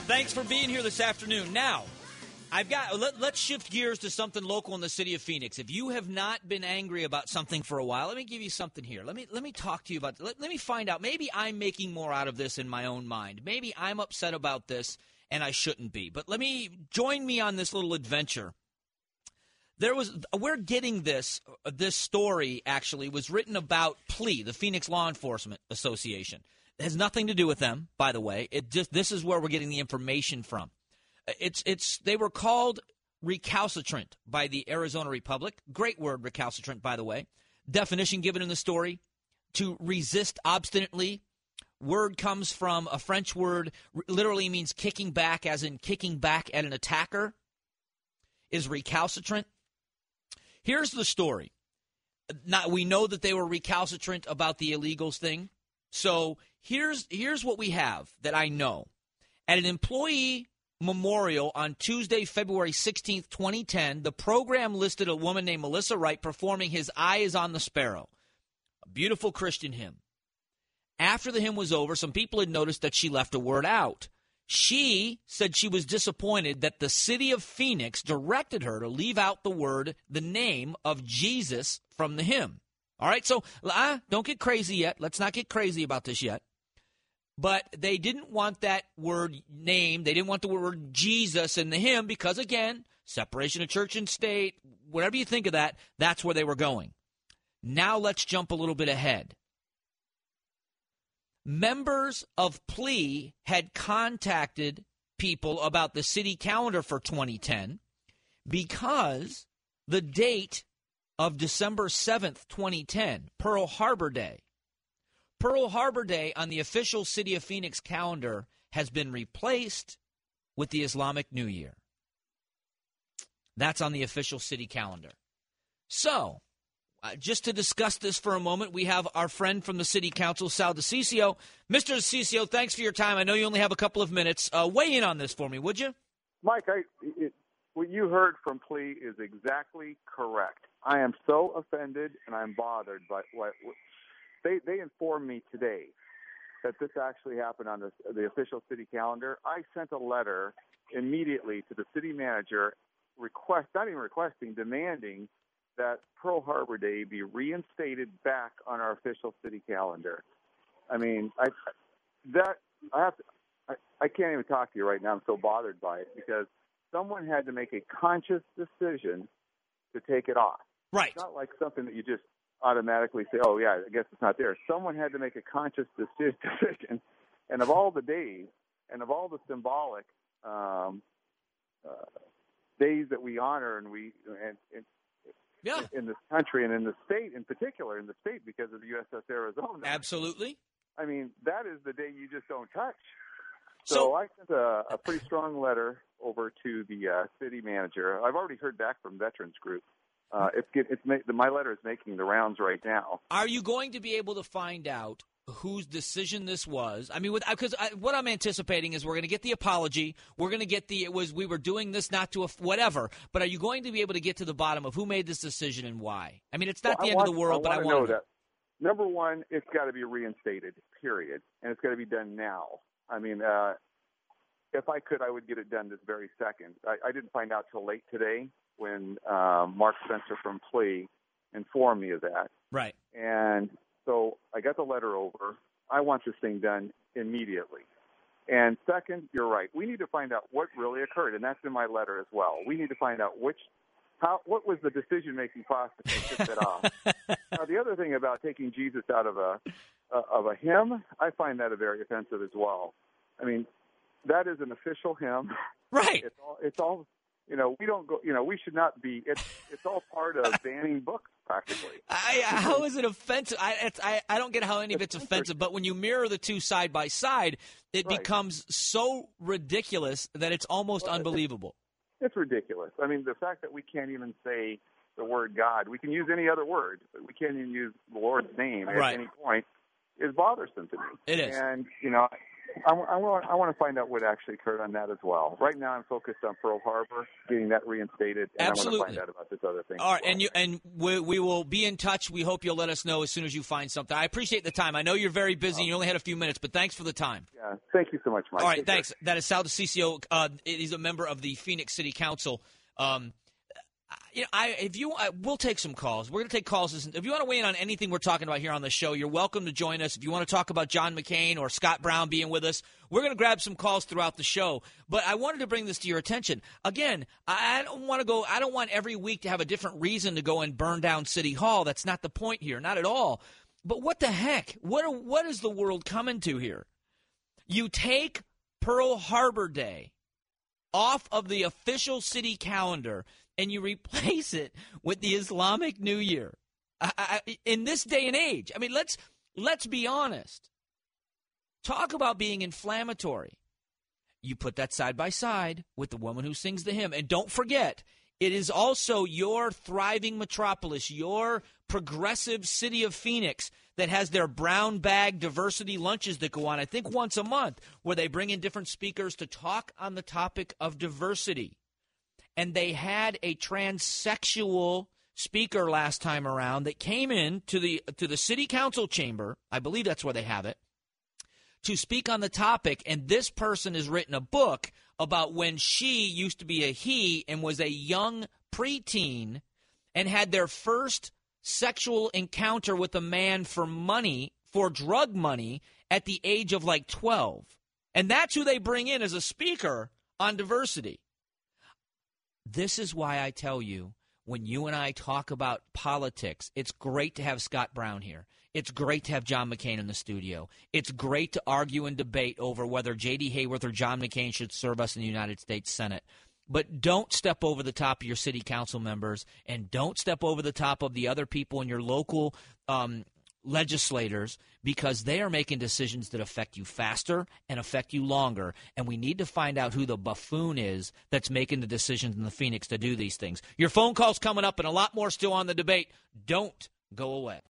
Thanks for being here this afternoon. Now, let's shift gears to something local in the city of Phoenix. If you have not been angry about something for a while, let me give you something here. Let me talk to you about let me find out. Maybe I'm making more out of this in my own mind. Maybe I'm upset about this and I shouldn't be. But join me on this little adventure. We're getting this story actually was written about PLEA, the Phoenix Law Enforcement Association. It has nothing to do with them, by the way. This is where we're getting the information from. They were called recalcitrant by the Arizona Republic. Great word, recalcitrant, by the way. Definition given in the story: to resist obstinately. Word comes from a French word, literally means kicking back, as in kicking back at an attacker, is recalcitrant. Here's the story. Now, we know that they were recalcitrant about the illegals thing. So here's what we have that I know. At an employee memorial on Tuesday, February 16th, 2010, the program listed a woman named Melissa Wright performing "His Eye is on the Sparrow," a beautiful Christian hymn. After the hymn was over, some people had noticed that she left a word out. She said she was disappointed that the city of Phoenix directed her to leave out the name of Jesus from the hymn. All right, so don't get crazy yet. Let's not get crazy about this yet. But they didn't want that word name. They didn't want the word Jesus in the hymn because, again, separation of church and state, whatever you think of that, that's where they were going. Now let's jump a little bit ahead. Members of PLEA had contacted people about the city calendar for 2010 because the date of December 7th, 2010, Pearl Harbor Day. Pearl Harbor Day on the official City of Phoenix calendar has been replaced with the Islamic New Year. That's on the official city calendar. So, just to discuss this for a moment, we have our friend from the City Council, Sal DiCiccio. Mr. DiCiccio, thanks for your time. I know you only have a couple of minutes. Weigh in on this for me, would you? Mike, what you heard from PLEA is exactly correct. I am so offended and I'm bothered by what they informed me today that this actually happened on the official city calendar. I sent a letter immediately to the city manager, demanding that Pearl Harbor Day be reinstated back on our official city calendar. I mean, I can't even talk to you right now. I'm so bothered by it because someone had to make a conscious decision to take it off. Right. It's not like something that you just automatically say, oh, yeah, I guess it's not there. Someone had to make a conscious decision. And of all the days and of all the symbolic days that we honor in this country and in the state in particular, because of the USS Arizona. Absolutely. I mean, that is the day you just don't touch. So I sent a pretty strong letter over to the city manager. I've already heard back from Veterans Group. My letter is making the rounds right now. Are you going to be able to find out whose decision this was? I mean, because what I'm anticipating is we're going to get the apology. We're going to get we were doing this not to whatever. But are you going to be able to get to the bottom of who made this decision and why? I mean, it's not the end of the world, but I want to know that. Number one, it's got to be reinstated, period. And it's got to be done now. I mean, if I could, I would get it done this very second. I didn't find out till late today when Mark Spencer from PLEA informed me of that. Right. And so I got the letter over. I want this thing done immediately. And second, you're right. We need to find out what really occurred, and that's in my letter as well. We need to find out what was the decision-making process to get that off. Now, the other thing about taking Jesus out of a hymn, I find that very offensive as well. I mean, that is an official hymn. Right. It's all. We don't go. We should not be. It's all part of banning books, practically. How is it offensive? I don't get how any of it's offensive. But when you mirror the two side by side, it becomes so ridiculous that it's almost unbelievable. It's ridiculous. I mean, the fact that we can't even say the word God, we can use any other word, but we can't even use the Lord's name at any point is bothersome to me. It is. And I want to find out what actually occurred on that as well. Right now, I'm focused on Pearl Harbor, getting that reinstated, and Absolutely. I want to find out about this other thing. All right, and we will be in touch. We hope you'll let us know as soon as you find something. I appreciate the time. I know you're very busy. You only had a few minutes, but thanks for the time. Yeah, thank you so much, Mike. All right, thanks. That is Sal DiCiccio. He's a member of the Phoenix City Council. We'll take some calls. We're going to take calls. If you want to weigh in on anything we're talking about here on the show, you're welcome to join us. If you want to talk about John McCain or Scott Brown being with us, we're going to grab some calls throughout the show. But I wanted to bring this to your attention. Again, I don't want every week to have a different reason to go and burn down City Hall. That's not the point here, not at all. But what the heck? What is the world coming to here? You take Pearl Harbor Day off of the official city calendar and you replace it with the Islamic New Year. In this day and age, I mean, let's be honest. Talk about being inflammatory. You put that side by side with the woman who sings the hymn. And don't forget, it is also your thriving metropolis, your progressive city of Phoenix that has their brown bag diversity lunches that go on, I think, once a month, where they bring in different speakers to talk on the topic of diversity. And they had a transsexual speaker last time around that came in to the city council chamber. I believe that's where they have it, to speak on the topic. And this person has written a book about when she used to be a he and was a young preteen and had their first sexual encounter with a man for money, for drug money, at the age of like 12. And that's who they bring in as a speaker on diversity. This is why I tell you, when you and I talk about politics, it's great to have Scott Brown here. It's great to have John McCain in the studio. It's great to argue and debate over whether J.D. Hayworth or John McCain should serve us in the United States Senate. But don't step over the top of your city council members, and don't step over the top of the other people in your local legislators, because they are making decisions that affect you faster and affect you longer. And we need to find out who the buffoon is that's making the decisions in the Phoenix to do these things. Your phone call's coming up and a lot more still on the debate. Don't go away.